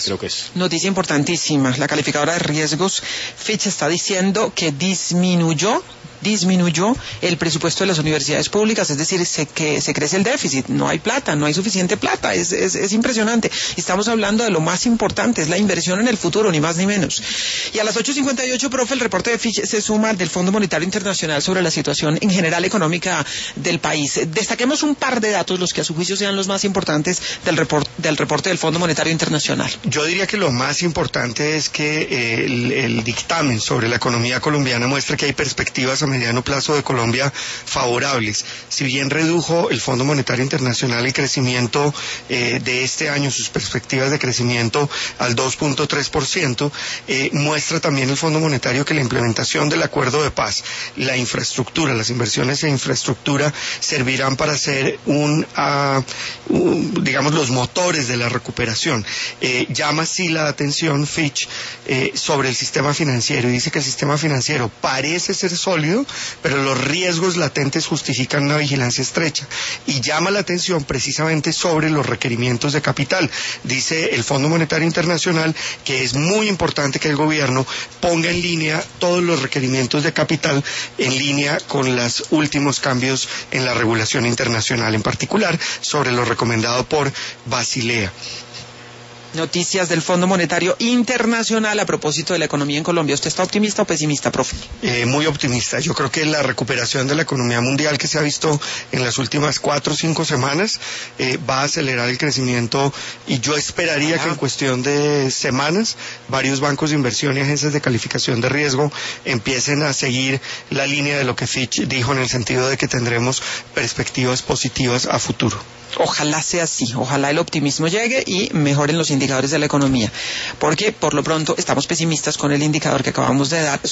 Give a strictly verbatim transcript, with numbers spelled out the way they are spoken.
creo que es. Noticia importantísima. La calificadora de riesgos Fitch está diciendo que disminuyó disminuyó el presupuesto de las universidades públicas, es decir, se, que se crece el déficit, no hay plata, no hay suficiente plata, es, es, es impresionante. Estamos hablando de lo más importante, es la inversión en el futuro, ni más ni menos. Y a las ocho cincuenta y ocho, profe, el reporte de Fitch se suma del Fondo Monetario Internacional sobre la situación en general económica del país. Destaquemos un par de datos, los que a su juicio sean los más importantes del, report, del reporte del Fondo Monetario Internacional. Yo diría que lo más importante es que eh, el, el dictamen sobre la economía colombiana muestra que hay perspectivas a mediano plazo de Colombia favorables. Si bien redujo el Fondo Monetario Internacional el crecimiento eh, de este año, sus perspectivas de crecimiento al dos punto tres por ciento, eh, muestra también el Fondo Monetario que la implementación del acuerdo de paz, la infraestructura, las inversiones en infraestructura servirán para ser un, uh, un digamos, los motores de la recuperación. Eh, llama así la atención Fitch eh, sobre el sistema financiero y dice que el sistema financiero parece ser sólido, pero los riesgos latentes justifican una vigilancia estrecha. Y llama la atención precisamente sobre los requerimientos de capital. Dice el Fondo Monetario Internacional que es muy importante que el gobierno ponga en línea todos los requerimientos de capital en línea con los últimos cambios en la regulación internacional, en particular sobre lo recomendado por Basilea. Noticias del Fondo Monetario Internacional a propósito de la economía en Colombia. ¿Usted está optimista o pesimista, profe? Eh, muy optimista. Yo creo que la recuperación de la economía mundial que se ha visto en las últimas cuatro o cinco semanas eh, va a acelerar el crecimiento y yo esperaría ah. que en cuestión de semanas varios bancos de inversión y agencias de calificación de riesgo empiecen a seguir la línea de lo que Fitch dijo en el sentido de que tendremos perspectivas positivas a futuro. Ojalá sea así, ojalá el optimismo llegue y mejoren los indicadores de la economía, porque por lo pronto estamos pesimistas con el indicador que acabamos de dar